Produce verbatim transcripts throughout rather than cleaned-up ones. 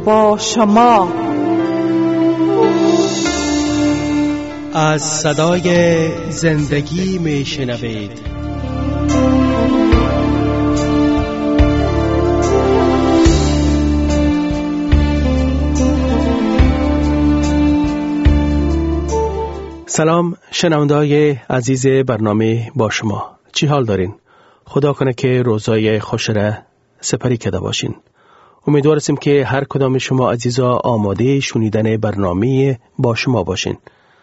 با شما. از صدای زندگی می شنوید. سلام شنونده‌های عزیز برنامه با شما. چی حال دارین؟ خدا کنه که روزای خوش را سپری کرده باشین. امیدوار هستیم که هر کدام شما عزیزا آماده شنیدن برنامه با شما باشین.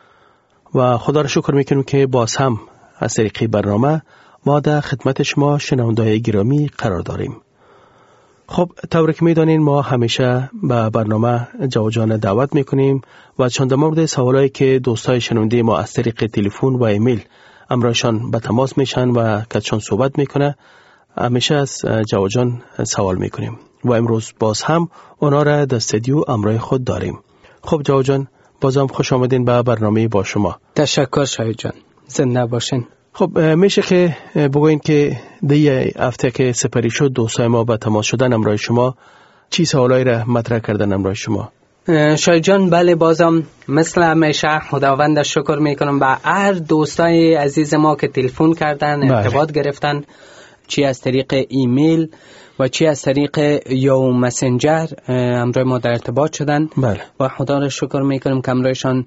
و خدا را شکر میکنیم که باز هم از طریق برنامه ما در خدمت شما شنونده‌های گرامی قرار داریم. خب طور که میدانین ما همیشه به برنامه جوجان دعوت میکنیم و چند مورد سوالایی که دوستای شنونده ما از طریق تلفن و ایمیل امرایشان به تماس میشن و کچان صحبت میکنه همیشه از جوجان سوال میکنیم و امروز باز هم اونا را در استودیو امرای خود داریم. خب جوجان بازم خوش آمدین به برنامه با شما. تشکر شاید جان، زنده باشین. خب میشه که بگوین که دیگه هفته که سپری شد دوستای ما به تماس شدن امرای شما چی سوالایی را مطرح کردن امرای شما؟ شاید جان بله، بازم مثل همیشه خداوند شکر میکنم به هر دوستای عزیز ما که تلفن کردن، ارتباط گرفتن، چی از طریق ایمیل و چی از طریق یا مسنجر امروی ما در ارتباط شدن. بله. و خدا را شکر میکنم که امرویشان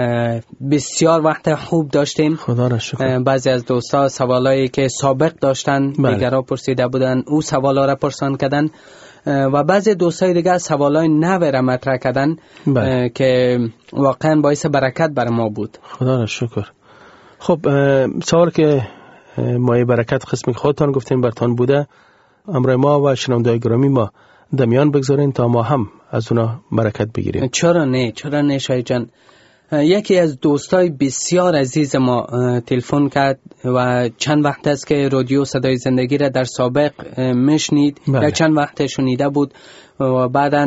بسیار وقت خوب داشتیم. خدا را شکر. بعضی از دوستا سوالایی که سابق داشتن بله. دیگرها پرسیده بودن او سوالا را پرسان کردن و بعضی دوستای دیگر سوالای نو را مطرح کردن. بله. که واقعا باعث برکت بر ما بود. خدا را شکر. خب سوال که مایه برکت قسمی خودتان گفتیم برتان بوده، امروی ما و شنونده‌های گرامی ما دمیان بگذارین تا ما هم از اونا برکت بگیریم. چرا نه، چرا نه شاید جان. یکی از دوستای بسیار عزیز ما تلفن کرد و چند وقت است که رادیو صدای زندگی را در سابق میشنید. بله. یا چند وقت شنیده بود و بعدا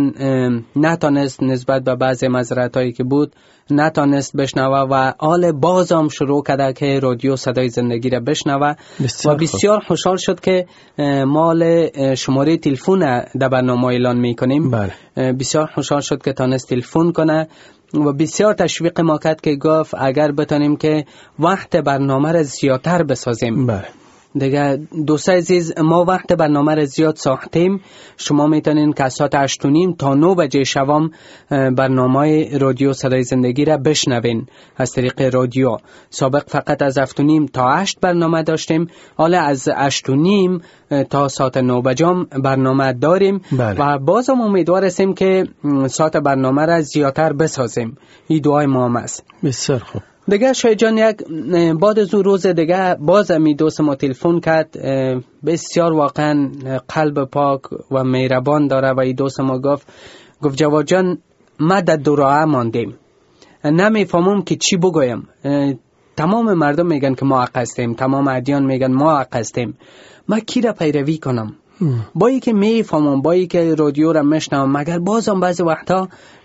نتانست نسبت به بعضی معذرتایی که بود نتانست بشنوه و حال بازم شروع کرده که رادیو صدای زندگی را بشنوه و بسیار خوشحال شد که مال شماره تلفن در برنامه اعلان میکنیم. بله. بسیار خوشحال شد که تانست تلفن کنه و بسیار تشویق ما کرد که گفت اگر بتونیم که وقت برنامه را زیادتر بسازیم. بله. دیگه دوستای عزیز ما وقت برنامه را زیاد ساختیم. شما میتونین که از ساعت هشت و نیم تا نه بجه شبام برنامه رادیو صدای زندگی را بشنوین از طریق رادیو. سابق فقط از هفت و نیم تا هشت برنامه داشتیم، حالا از هشت و نیم تا ساعت نه بجام برنامه داریم. بله. و بازم امیدوار هستیم که ساعت برنامه را زیادتر بسازیم. این دعای ما هم است. بسیار خوب. دیگه شاید جان یک بعد از اون روز دیگه باز می دوست ما تلفن کرد، بسیار واقعا قلب پاک و مهربان داره و این دوست ما گفت گفت جواد جان ما در دو راه ماندیم، نمیفهمم که چی بگویم. تمام مردم میگن که ما حق هستیم، تمام ادیان میگن ما حق هستیم، ما کی را پیروی کنم؟ با ای که میفهمم، با ای که رادیو را میشنوم، مگر بازم بعضی وقتا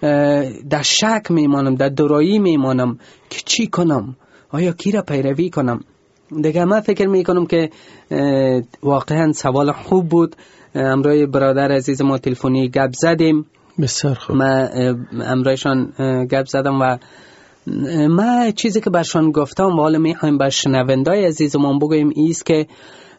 در شک میمانم، در درایی میمانم که چی کنم، آیا کی را پیروی کنم؟ دیگه من فکر میکنم که واقعا سوال خوب بود. امروی برادر عزیز ما تلفنی گپ زدیم. بسیار خوب. من امرویشان گپ زدم و من چیزی که برشان گفتم و حالا میخوایم بر شنوندای عزیزمون بگویم ایست که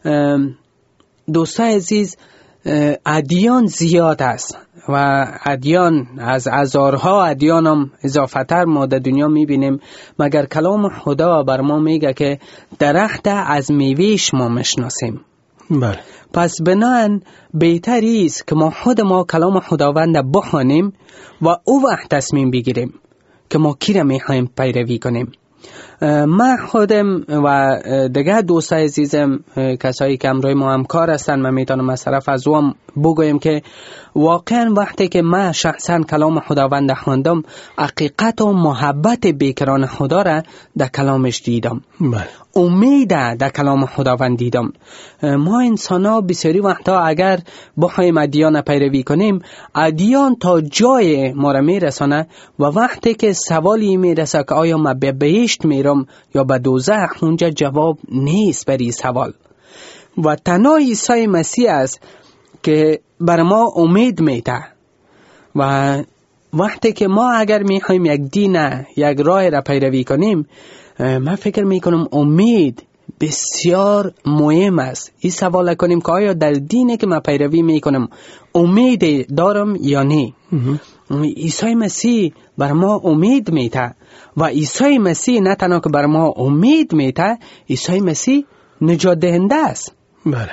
دوستای عزیز ادیان زیاد است و ادیان از هزارها ادیان هم اضافتر ما در دنیا میبینیم، مگر کلام خدا بر ما میگه که درخت از میوهش ما میشناسیم. بله. پس بنان بهتری است که ما خود ما کلام خداوند بخوانیم و او وقت تصمیم بگیریم که ما کی را میخوایم پیروی کنیم. من خودم و دیگه دوستای عزیزم کسایی که امروی ما همکار هستن، من میتونم از طرف از او بگویم که واقعا وقتی که من شخصا کلام خداوند خواندم حقیقت و محبت بیکران خدا را در کلامش دیدم. بله. امید در کلام خداوند دیدم. ما انسان ها بسیاری وقتا اگر بخوایم ادیان پیروی کنیم، ادیان تا جای ما را میرسانه و وقتی که سوالی میرسه که آیا ما به بهشت میرم یا به دوزخ، اونجا جواب نیست بر این سوال. و تنها عیسی مسیح است که بر ما امید میده و وقتی که ما اگر میخوایم یک دین، یک راه را پیروی کنیم، من فکر میکنم امید بسیار مهم است. این سوال کنیم که آیا در دینی که من پیروی میکنم امید دارم یا نه؟ عیسی مسیح بر ما امید میده و عیسی مسیح نه تنها که بر ما امید میده، عیسی مسیح نجات دهنده است. بله.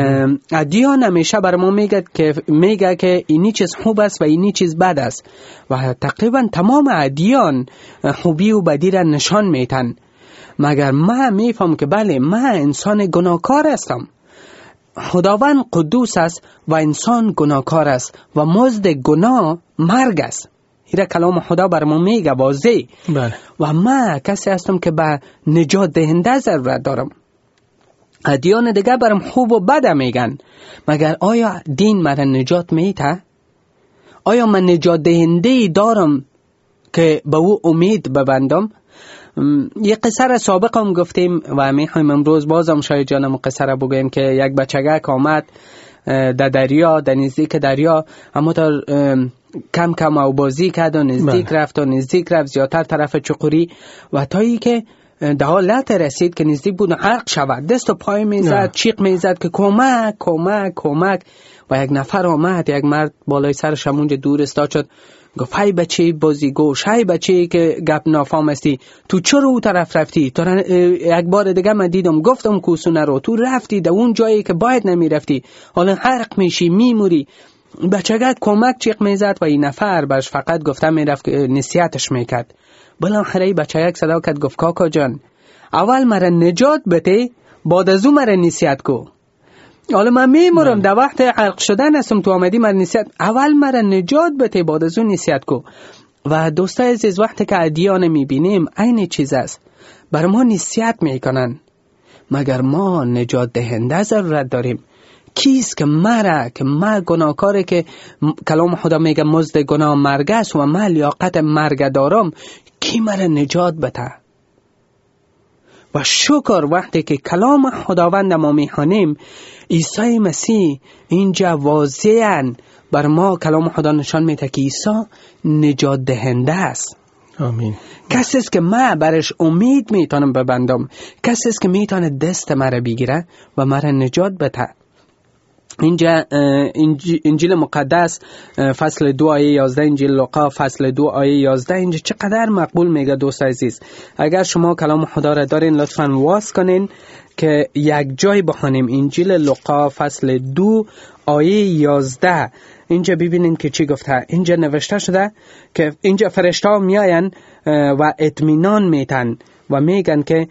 ادیان همیشه بر ما میگه که میگه که اینی چیز خوب است و اینی چیز بد است و تقریبا تمام ادیان خوبی و بدی را نشان میتن، مگر من میفهم که بله من انسان گناهکار هستم. خداوند قدوس است و انسان گناهکار است و مزد گناه مرگ است. این کلام خدا بر ما میگه واضح. بله. و من کسی هستم که به نجات دهنده ضرورت دارم. ادیان دیگه برام خوب و بد میگن، مگر آیا دین مرا نجات میده؟ آیا من نجات دهنده دارم که به او امید ببندم؟ یه قصه را سابق هم گفتیم و میخوایم امروز بازم شاید جانم قصه را بگویم که یک بچگک آمد در دریا، در نزدیک دریا، اما تا کم کم او بازی کرد و نزدیک رفت و نزدیک رفت زیادتر طرف چقوری و تا ای که در حالت رسید که نزدیک بود غرق شود، دست و پای میزد، چیق میزد که کمک کمک کمک و یک نفر آمد، یک مرد بالای سرش همونجا دور استاد شد، گفت های بچه بازی گوش، های بچه که گپ نافام استی، تو چرا او طرف رفتی؟ تو یک بار دیگه من دیدم گفتم کوسو نرو، تو رفتی در اون جایی که باید نمی رفتی، حالا غرق میشی میموری. بچگک کمک چیق میزد و این نفر برش فقط گفتم میرفت نصیحتش میکرد. بالاخره بچگک صدا کرد گفت کاکا جان، اول مرا نجات بده، بعد از اون مرا نصیحت کو. حالا من میمورم در وقت غرق شدن هستم، تو آمدی مرا نصیحت، اول مرا نجات بده بعد از اون نصیحت کو. و دوستای عزیز وقتی که ادیان میبینیم عین چیز است، بر ما نصیحت میکنن، مگر ما نجات دهنده ضرورت داریم. کیست که مرا که من گناهکاره که کلام خدا میگه مزد گناه مرگ است و من لیاقت مرگ دارم، کی مرا نجات بده؟ و شکر وقتی که کلام خداوند ما میخوانیم، عیسی مسیح اینجا واضحاً بر ما کلام خدا نشان میده که عیسی نجات دهنده است. آمین. کسی است که من برش امید میتونم ببندم، کسی است که میتونه دست مرا بگیره و مرا نجات بده. اینجا انجیل مقدس فصل دو آیه یازده، انجیل لوقا فصل دو آیه یازده، اینجا چقدر مقبول میگه دوست عزیز. اگر شما کلام خدا را دارین لطفاً واس کنین که یک جای بخونیم. انجیل لوقا فصل دو آیه یازده، اینجا ببینین که چی گفته. اینجا نوشته شده که اینجا فرشته ها میاین و اطمینان میتن و میگن که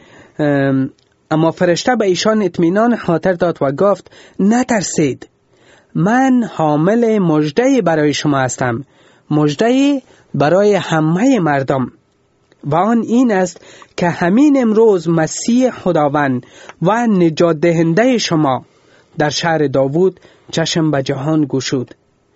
اما فرشته به ایشان اطمینان خاطر داد و گفت نترسید، من حامل مژده برای شما هستم، مژده برای همه مردم، و آن این است که همین امروز مسیح خداوند و نجات دهنده شما در شهر داوود چشم به جهان گشود.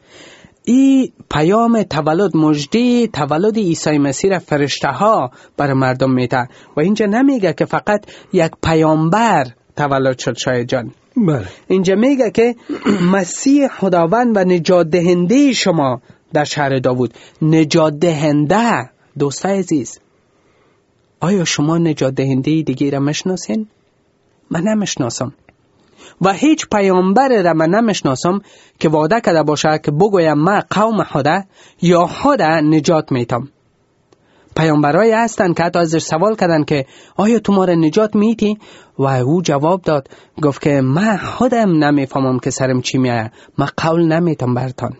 این پیام تولد، مژده تولد عیسی مسیح را فرشته ها بر مردم میده و اینجا نمیگه که فقط یک پیامبر تولد شد شاید جان. بله. اینجا میگه که مسیح خداوند و نجات دهنده شما در شهر داوود. نجات دهنده. دوستای عزیز، آیا شما نجات دهنده دیگه را مشناسین؟ من نمیشناسم و هیچ پیامبر را من نمیشناسم که وعده کرده باشه که بگویم من قوم خدا یا خدا نجات میتم. پیامبرایی هستن که حتی ازش سوال کردن که آیا تو ما را نجات میتی؟ و او جواب داد، گفت که من خودم نمیفهمم که سرم چی میایه، من قول نمیتم برتان.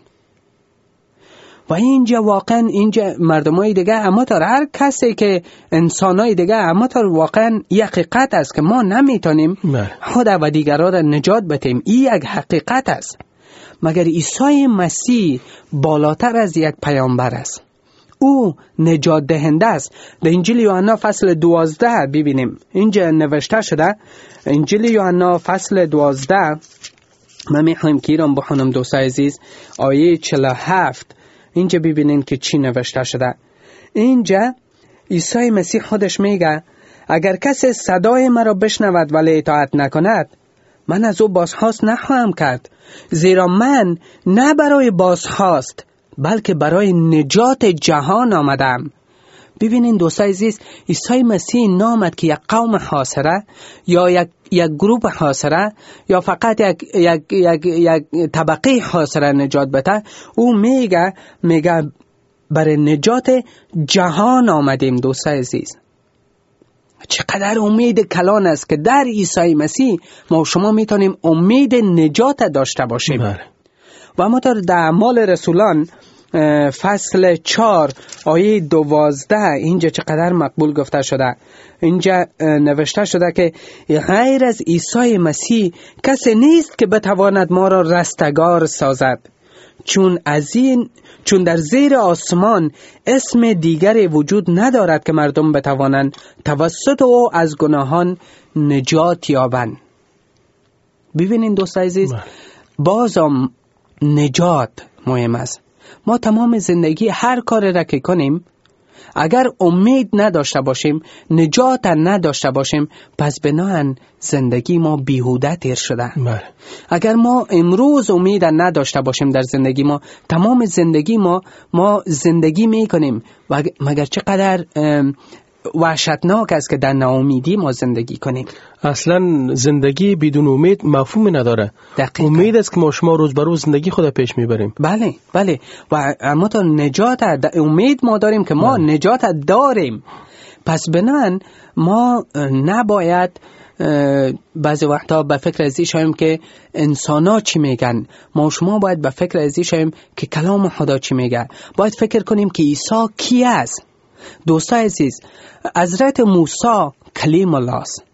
و اینجا واقعا اینجا مردمای دیگه اما تا هر کسی که انسانای دیگه اما تا واقعا یک حقیقت است که ما نمیتونیم خود و دیگران را نجات بدیم. این یک حقیقت است، مگر عیسی مسیح بالاتر از یک پیامبر است. او نجات دهنده است. در انجیل یوحنا فصل دوازده ببینیم، اینجا نوشته شده. انجیل یوحنا فصل دوازده، من میخوایم که ایران بخونم دوستای عزیز، آیه چهل و هفت. اینجا ببینین که چی نوشته شده. اینجا عیسی مسیح خودش میگه اگر کسی صدای مرا بشنود ولی اطاعت نکند، من از او بازخواست نخواهم کرد، زیرا من نه برای بازخواست بلکه برای نجات جهان آمدم. ببینین دوستای عزیز، عیسی مسیح نامد که یک قوم حاصره یا یک یک گروه حاصره یا فقط یک یک یک یک طبقه حاصره نجات بده. او میگه میگه برای نجات جهان آمدیم. دوستای عزیز، چقدر امید کلان است که در عیسی مسیح ما و شما میتونیم امید نجات داشته باشیم. بله. و اما در اعمال رسولان فصل چهار آیه دوازده اینجا چقدر مقبول گفته شده. اینجا نوشته شده که غیر از عیسی مسیح کسی نیست که بتواند ما را رستگار سازد، چون از این چون در زیر آسمان اسم دیگری وجود ندارد که مردم بتوانند توسط او از گناهان نجات یابند. ببینین دوستای عزیز، بازم نجات مهم است. ما تمام زندگی هر کار را که کنیم، اگر امید نداشته باشیم، نجات نداشته باشیم، پس بناهن زندگی ما بیهوده تیر شده. بله. اگر ما امروز امید نداشته باشیم در زندگی ما، تمام زندگی ما ما زندگی میکنیم و مگر چقدر وحشتناک است که در ناامیدی ما زندگی کنیم. اصلا زندگی بدون امید مفهوم نداره. دقیقا. امید است که ما شما روز به روز زندگی خود پیش میبریم. بله بله. و اما تا نجات امید ما داریم که ما بله. نجات داریم. پس بنان ما نباید بعضی وقتا به فکر ازی شویم که انسان ها چی میگن. ما شما باید به فکر ازی شویم که کلام خدا چی میگه. باید فکر کنیم که عیسی کی است. دوستای عزیز، حضرت موسی کلیم الله است.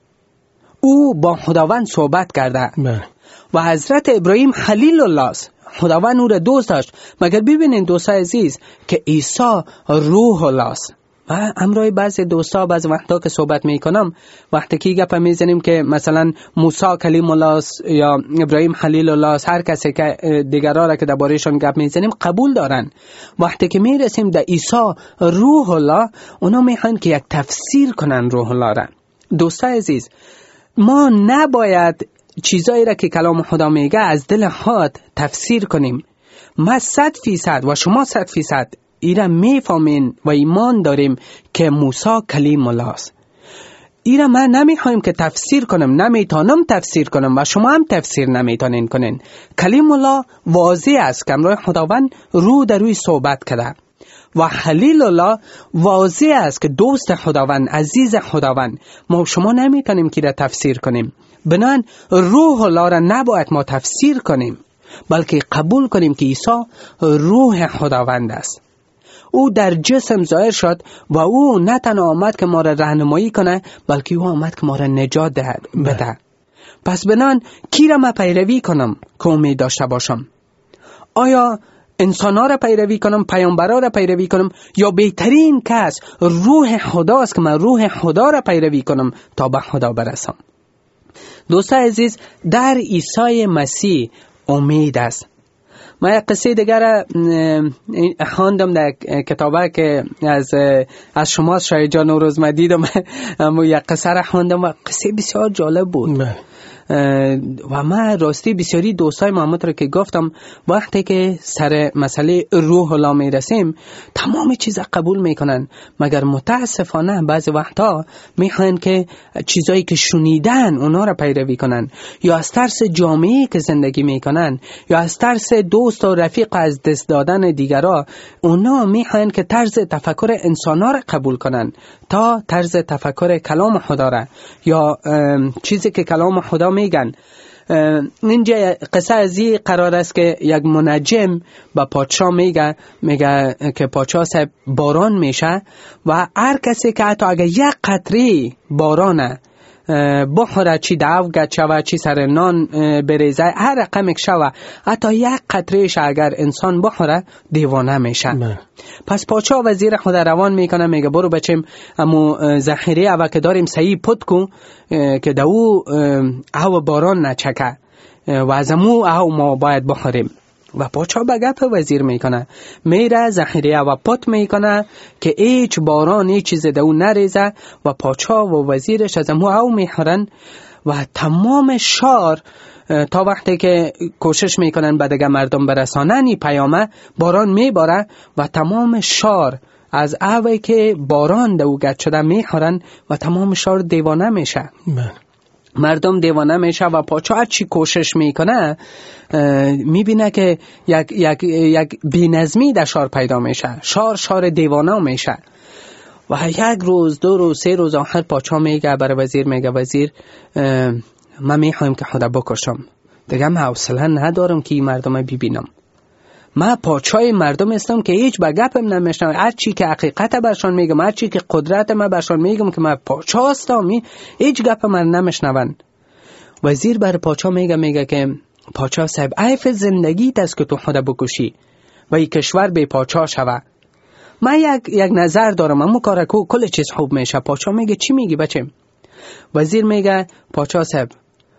او با خداوند صحبت کرده. بله. و حضرت ابراهیم خلیل الله است. خداوند او را دوست داشت. مگر ببینید دوستای عزیز که عیسی روح الله است. و امروی بعضی دوستا بعضی وقتا که صحبت میکنم، وقتی که گپ میزنیم که مثلا موسی کلیم الله است یا ابراهیم خلیل الله است، هر کسی که دیگرها را که دربارهشون گپ میزنیم قبول دارن. وقتی که میرسیم در عیسی روح الله، اونا میخوان که یک تفسیر کنن روح الله را. دوستای عزیز، ما نباید چیزایی را که کلام خدا میگه از دل خود تفسیر کنیم. ما صد فیصد و شما صد فیصد ایره میفهمین و ایمان داریم که موسی کلیم الله است. ایره ما نمیخوایم که تفسیر کنم، نمیتونم تفسیر کنم و شما هم تفسیر نمیتونین کنین. کلیم الله واضح است که امروز خداوند رو در روی صحبت کرده و خلیل الله واضح است که دوست خداوند، عزیز خداوند. ما شما نمیتونیم که را تفسیر کنیم. بنان روح الله را نباید ما تفسیر کنیم، بلکه قبول کنیم که عیسی روح خداوند است. او در جسم ظاهر شد و او نه تنها آمد که ما را راهنمایی کنه، بلکه او آمد که ما را نجات دهد بده. پس بنان کی را ما پیروی کنم که امید داشته باشم؟ آیا انسان‌ها را پیروی کنم، پیامبران را پیروی کنم، یا بهترین کس روح خدا است که من روح خدا را پیروی کنم تا به خدا برسم؟ دوستان عزیز، در عیسی مسیح امید است. من یک قصه دیگر خواندم در کتابه که از از شما شاید جان نوروز من دیدم. اما یک قصه را خواندم و قصه بسیار جالب بود. و من راستی بسیاری دوستای محمد را که گفتم، وقتی که سر مسئله روح الله می رسیم تمام چیز قبول میکنن، مگر متاسفانه بعضی وقتا میخوان که چیزایی که شنیدن اونا را پیروی کنن، یا از ترس جامعه‌ای که زندگی میکنن، یا از ترس دوست و رفیق از دست دادن دیگرها، اونا میخوان که طرز تفکر انسانا را قبول کنن تا طرز تفکر کلام خدا را، یا چیزی که کلام خدا میگن. اینجا قصه ازی قرار است که یک منجم با پادشاه میگه میگه که پادشاه صاحب باران میشه و هر کسی که حتی اگر یک قطره بارانه بخوره، چی دعو گد شوه، چی سر نان بریزه، هر رقم که شوه، حتی یک قطرهش اگر انسان بخوره دیوانه میشه. نه. پس پادشاه وزیر خود روان میکنه، میگه برو بچیم امو ذخیره اوه که داریم صحیح پت کن که دو او باران نچکه و از امو او ما باید بخوریم. و پادشاه به گپ وزیر میکنه، میره ذخیره و پت میکنه که هیچ باران هیچ چیز دو نریزه و پادشاه و وزیرش از امو او میخورن و تمام شهر تا وقتی که کوشش میکنن به دیگه مردم برسانن این پیامه، باران میباره و تمام شهر از اوی که باران دو گد شده میخورن و تمام شهر دیوانه میشه. مردم دیوانه میشه و پاچا هر چی کوشش میکنه میبینه که یک, یک, یک بینظمی در شهر پیدا میشه، شهر شهر دیوانه میشه. و یک روز دو روز سه روز آخر پاچا میگه برای وزیر، میگه وزیر من میخوایم که خدا بکشم، دیگه من حوصله ندارم که این مردم ببینم. من پاچای مردم هستم که هیچ به گپم نمیشنم، هر چی که حقیقت برشان میگم، هر چی که قدرت من برشان میگم که من پاچا هستم، هیچ گپ من نمیشنون. وزیر بر پاچا میگه میگه که پاچا صاحب عیف زندگیت است که تو خدا بکشی و این کشور به پاچا شوه. من یک یک نظر دارم، اما کار کو کل چیز خوب میشه. پاچا میگه چی میگی بچه؟ وزیر میگه پاچا صاحب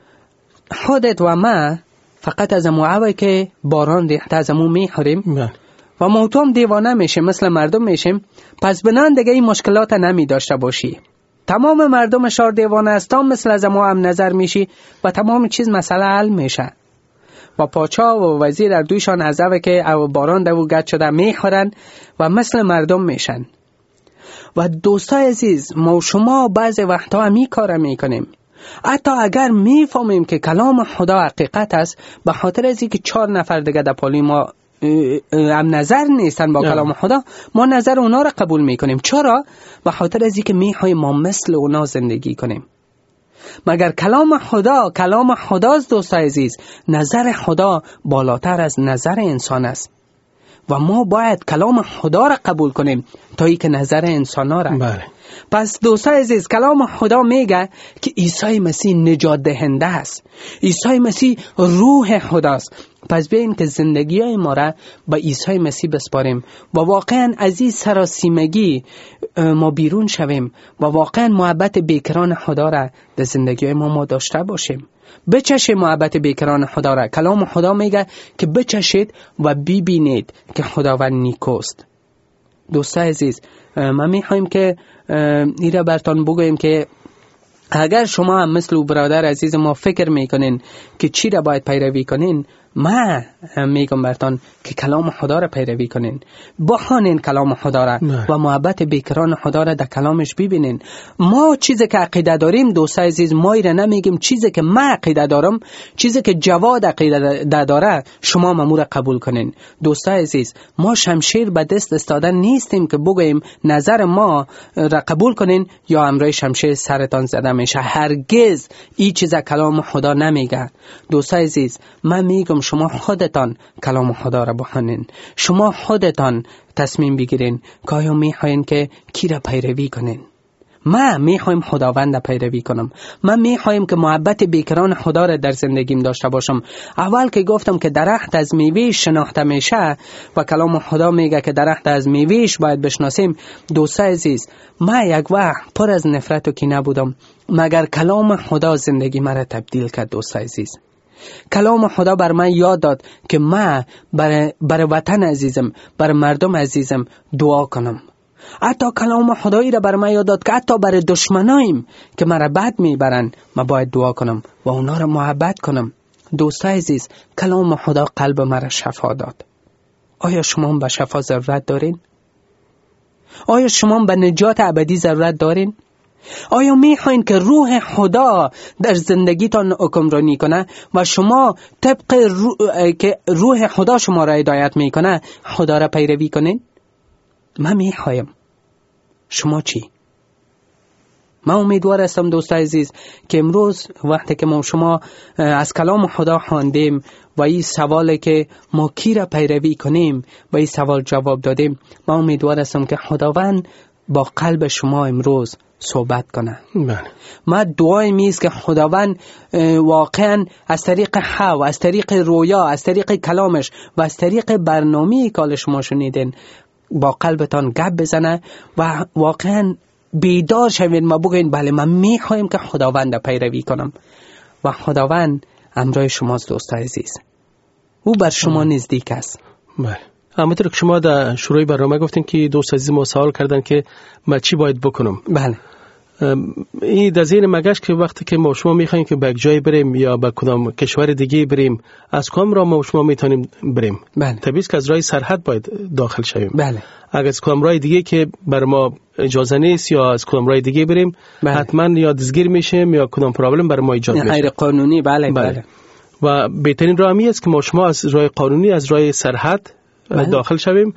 خودت و ما فقط از موعوی که باران ریخته از امو میخوریم و موتوم دیوانه میشیم، مثل مردم میشیم، پس بنان دیگه این مشکلات نمی داشته باشی. تمام مردم شهر دیوانه است، تا مثل از امو هم نظر میشی و تمام چیز مسئله حل میشه. و پاچا و وزیر در دویشان از اوی که او باران دو گد شده میخورن و مثل مردم میشن. و دوستای عزیز، ما شما بعض وقتا همی کار میکنیم، حتی اگر میفهمیم که کلام خدا حقیقت است، به خاطر از اینکه چهار نفر دیگه در پالی ما هم نظر نیستن با کلام خدا، ما نظر اونا را قبول میکنیم. چرا؟ به خاطر از اینکه میخوایم ما مثل اونا زندگی کنیم. مگر کلام خدا کلام خداست دوستای عزیز، نظر خدا بالاتر از نظر انسان است و ما باید کلام خدا را قبول کنیم تا ای که نظر انسان ها را. بله. پس دوستای عزیز، کلام خدا میگه که عیسی مسیح نجات دهنده است، عیسی مسیح روح خداست. پس بیاییم که زندگی های ما را با عیسی مسیح بسپاریم و واقعا از این سراسیمگی ما بیرون شویم و واقعا محبت بیکران خدا را در زندگی ما ما داشته باشیم. بچشید محبت بیکران خدا را. کلام خدا میگه که بچشید و ببینید که خداوند نیکوست. دوستای عزیز، ما میخوایم که این را برتان بگویم که اگر شما هم مثل برادر عزیز ما فکر میکنین که چی را باید پیروی کنین، ما میگم برتان که کلام خدا را پیروی کنین، بخوانین کلام خدا را و محبت بیکران خدا را در کلامش ببینین. ما چیزی که عقیده داریم دوستای عزیز، ما ایره نمیگیم چیزی که من عقیده دارم، چیزی که جواد عقیده داره شما مامور قبول کنین. دوستای عزیز، ما شمشیر به دست استادن نیستیم که بگوییم نظر ما را قبول کنین یا امروز شمشیر سرتان زده میشه. هرگز این چیز کلام خدا نمیگه. دوستای عزیز، من میگم شما خودتان کلام خدا را بخونین، شما خودتان تصمیم بگیرین که آیا میخواین که کی را پیروی کنین. ما میخوایم خداوند را پیروی کنم، من میخوایم که محبت بیکران خدا را در زندگیم داشته باشم. اول که گفتم که درخت از میوهش شناخته میشه و کلام خدا میگه که درخت از میوهش باید بشناسیم. دوستای عزیز، من یک وقت پر از نفرت و کینه بودم، مگر کلام خدا زندگی مرا تبدیل کرد. دوستای عزیز، کلام خدا بر من یاد داد که من برای بر وطن عزیزم، بر مردم عزیزم دعا کنم. حتی کلام خدایی را بر من یاد داد که حتی برای دشمنایم که مرا بد میبرن من باید دعا کنم و اونا را محبت کنم. دوستای عزیز، کلام خدا قلب مرا شفا داد. آیا شما به شفا ضرورت دارین؟ آیا شما به نجات ابدی ضرورت دارین؟ آیا میخواین که روح خدا در زندگیتان حکمرانی کنه و شما طبق رو... که روح خدا شما را هدایت میکنه خدا را پیروی کنین؟ من میخوایم. شما چی؟ من امیدوار هستم دوستای عزیز که امروز وقتی که ما شما از کلام خدا خواندیم و این سوالی که ما کی را پیروی کنیم و این سوال جواب دادیم، من امیدوار هستم که خداوند با قلب شما امروز صحبت کنه. بله. ما دعای میست که خداوند واقعا از طریق حوا، از طریق رویا، از طریق کلامش و از طریق برنامه‌ای که شما شنیدین با قلبتان گپ بزنه و واقعا بیدار شوید. ما بگوین بله من میخوایم که خداوند پیروی کنم و خداوند همراه شماست. دوستای عزیز، او بر شما نزدیک است. بله. همونطور که شما در شروع برنامه گفتین که دوست عزیز ما سوال کردن که من چی باید بکنم. بله. این در ذهن مگش که وقتی که ما شما میخوایم که به یک جای بریم یا به کدام کشور دیگه بریم، از کدام راه ما شما میتونیم بریم؟ بله. طبیعی است که از راه سرحد باید داخل شویم. بله. اگر از کدام راه دیگه که بر ما اجازه نیست یا از کدام راه دیگه بریم، بله. حتما یا دزگیر میشیم یا کدام پرابلم بر ما ایجاد میشه. غیر قانونی. بله بله, بله. و بهترین راه می است که ما شما از راه قانونی، از راه سرحد بله. داخل شویم،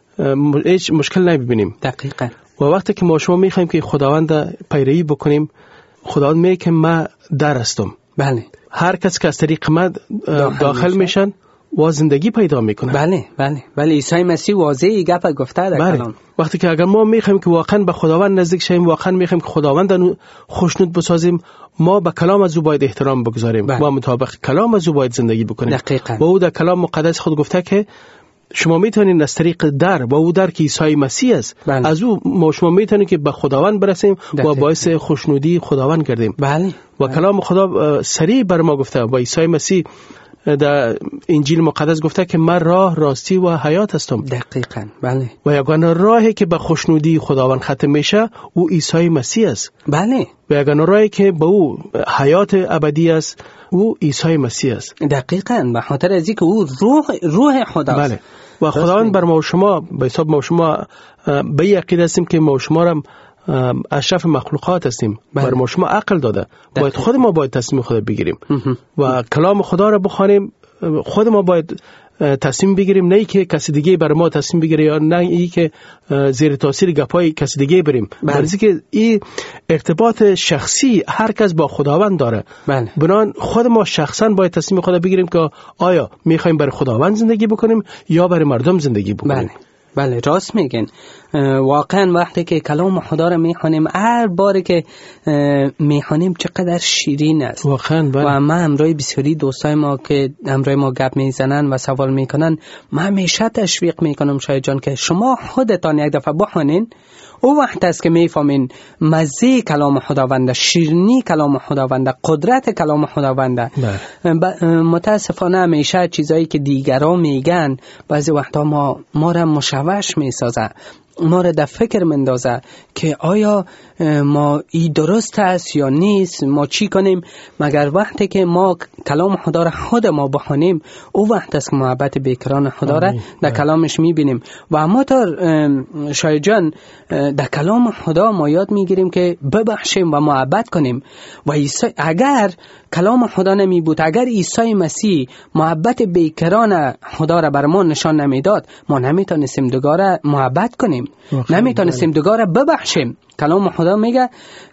هیچ مشکل نمیبینیم. دقیقاً. و وقتی که ما شما میخوایم که خداوند پیروی بکنیم، خداوند میگه که من در هستم. بله. هر کس که از طریق من داخل, داخل میشن و زندگی پیدا میکنن. بله بله. ولی عیسی مسیح واضحی گپ گفته در بله. کلام. وقتی که اگر ما میخوایم که واقعا به خداوند نزدیک شیم، واقعا میخوایم که خداوند خوشنود بسازیم، ما به کلام از او باید احترام بگذاریم. بله. و مطابق کلام از او باید زندگی بکنیم. دقیقاً. و او در کلام مقدس خود گفته که شما میتونین از طریق در و او در که عیسی مسیح است، بله. از او ما شما میتونین که به خداوند برسیم و باعث خوشنودی خداوند گردیم. بله. و بله. کلام خدا صریح بر ما گفته و عیسی مسیح در انجیل مقدس گفته که من راه، راستی و حیات هستم. دقیقاً. بله. و یگانه راهی که به خوشنودی خداوند ختم میشه او عیسی مسیح است. بله. و یگانه راهی که به او حیات ابدی است او عیسی مسیح است. دقیقاً. به خاطر از اینکه او روح روح خداست. بله. و خداوند بر ما و شما به حساب ما و شما به یقین هستیم که ما و شما را اشرف مخلوقات هستیم. بله. بر ما و شما عقل داده. باید خود ما باید تصمیم خود بگیریم و کلام خدا را بخوانیم. خود ما باید تصمیم بگیریم، نه ای که کسی دیگه بر ما تصمیم بگیره یا نه ای که زیر تاثیر گپای کسی دیگه بریم. بلکه که این ارتباط شخصی هر کس با خداوند داره. بله. بنان خود ما شخصا باید تصمیم خود بگیریم که آیا میخوایم برای خداوند زندگی بکنیم یا برای مردم زندگی بکنیم. بله. بله راست میگن. واقعا وقتی که کلام خدا رو میخوانیم، هر باری که میخوانیم چقدر شیرین است. واقعا. بله. و ما همراه بسیاری دوستای ما که همراه ما گپ میزنن و سوال میکنن، ما همیشه تشویق میکنم شاید جان که شما خودتان یک دفعه بخوانین، او وقت است که میفهمین مزه کلام خداوند، شیرینی کلام خداوند، قدرت کلام خداوند. متاسفانه همیشه چیزایی که دیگران میگن بعضی وقتا ما ما را مشوش میسازه، ما را در فکر مندازه که آیا ما ای درست است یا نیست، ما چی کنیم. مگر وقتی که ما کلام خدا را خود ما بخوانیم، او وقت است که محبت بیکران خدا را در کلامش میبینیم. و ما تا شاید جان در کلام خدا ما یاد میگیریم که ببخشیم و محبت کنیم. و اگر کلام خدا نمی بود، اگر عیسی مسیح محبت بیکران خدا را بر ما نشان نمیداد، ما نمیتونستیم دیگر محبت کنیم، نمیتونستیم دیگر ببخشیم. کلام خدا میگه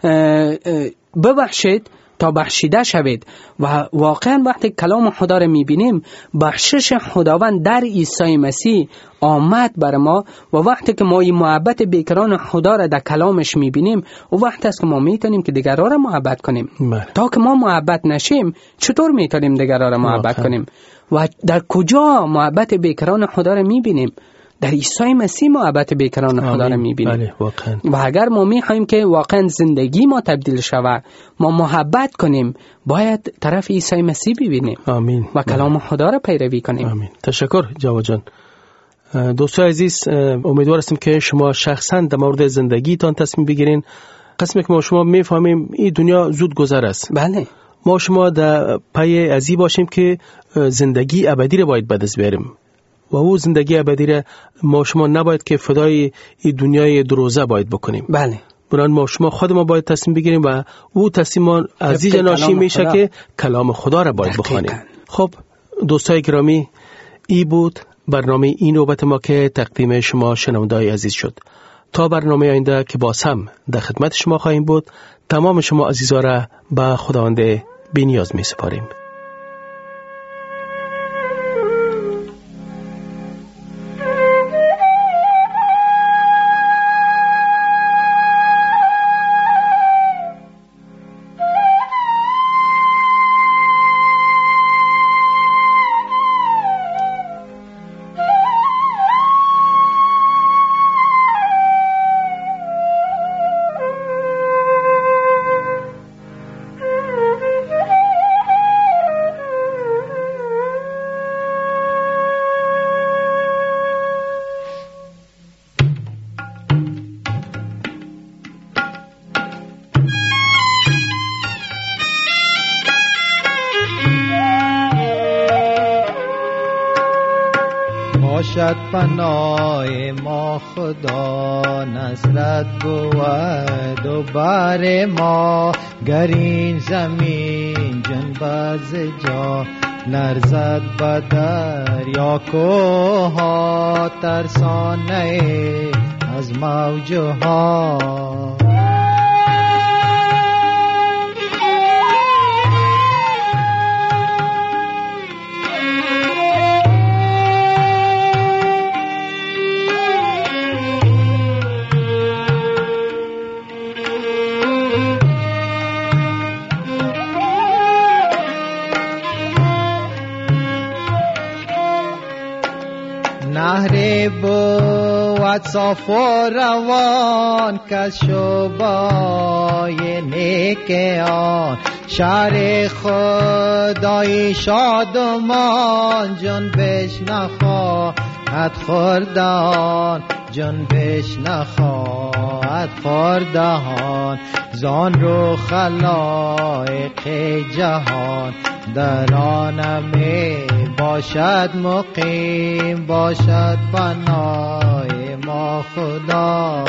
ببخشید تا بخشیده شوید. و واقعا وقتی کلام خدا را میبینیم، بخشش خداوند در عیسی مسیح آمد بر ما. و وقتی که ما این محبت بیکران خدا را در کلامش میبینیم، و وقت است که ما میتونیم که دیگران را محبت کنیم. مه. تا که ما محبت نشیم چطور میتونیم دیگران را محبت مه. کنیم؟ و در کجا محبت بیکران خدا را میبینیم؟ در عیسی مسیح محبت بیکران خدا را میبینیم. بله واقعا. و اگر ما میخوایم که واقعا زندگی ما تبدیل شود، ما محبت کنیم، باید طرف عیسی مسیح ببینیم. آمین. و کلام بله. خدا را پیروی کنیم. آمین. تشکر جواد جان. دوستان عزیز، امیدوار هستیم که شما شخصا در مورد زندگیتان تصمیم بگیرین. قسمی که ما شما میفهمیم این دنیا زود گذر است. بله. ما شما در پی ازی باشیم که زندگی ابدی را باید به دست بیاریم. و او زندگی ابدی را ما شما نباید که فدای این دنیای دروزه باید بکنیم. بله. برای ما شما خود ما باید تصمیم بگیریم و او تصمیم از این ناشی میشه خدا. که کلام خدا را باید بخوانیم. خب دوستای گرامی، ای بود برنامه این نوبت ما که تقدیم شما شنوندای عزیز شد. تا برنامه آینده که باز هم در خدمت شما خواهیم بود، تمام شما عزیزا را به خداوند بی‌نیاز می سپاریم. باشد پناه ما خدا، نصرت بود و بر ما. گر این زمین جنبز جا لرزد بدر یا کوها، ترسانه از موجها. نهر بود صاف و روان که شبای نیک آن، شهر خدای شادمان. جنبش نخواهد خوردان، جنبش نخواهد خوردان. زان رو خلایق جهان در آن می باشد مقیم، باشد پناه ما خدا.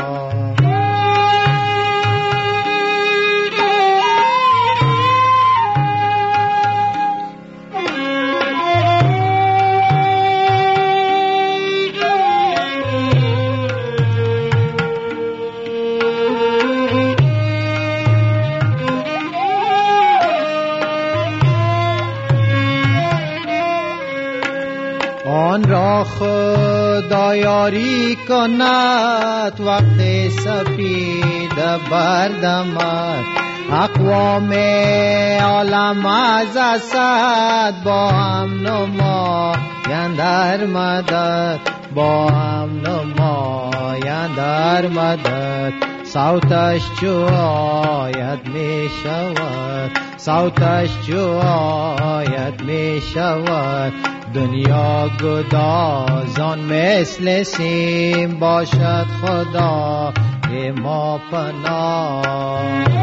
آن را خدا یاری کند وقت سپید بردمد. اقوام عالم از اسد با هم نمایند در مدد، با هم نمایند در مدد. صوتش چو آید می شود، صوتش چو آید می شود. دنیا گدازان مثل سیم، باشد خدا ما پناه.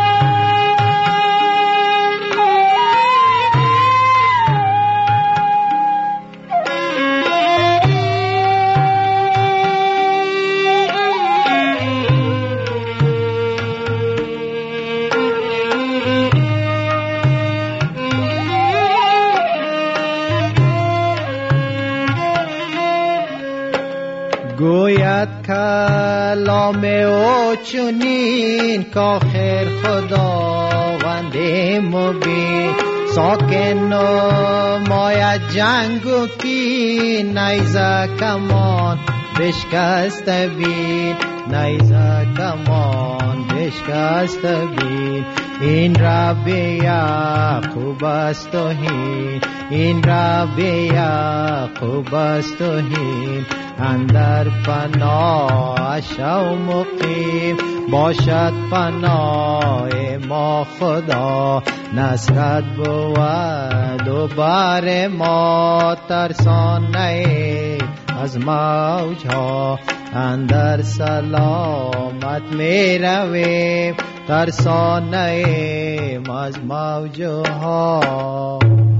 گوید کلام او چنین کآخر خداوند مبین. ساکن نماید جنگ و کین، نیزه کمان بشکست بین، نیزه کمان بشکست بین. این رب یعقوب است و هین، این رب یعقوب است و هین. اندر پناه شو مقیم، باشد پناه ما خدا. نصرت بود و بر ما، ترسانه از موجها. اندر سلامت می رویم، ترسانه از موجها.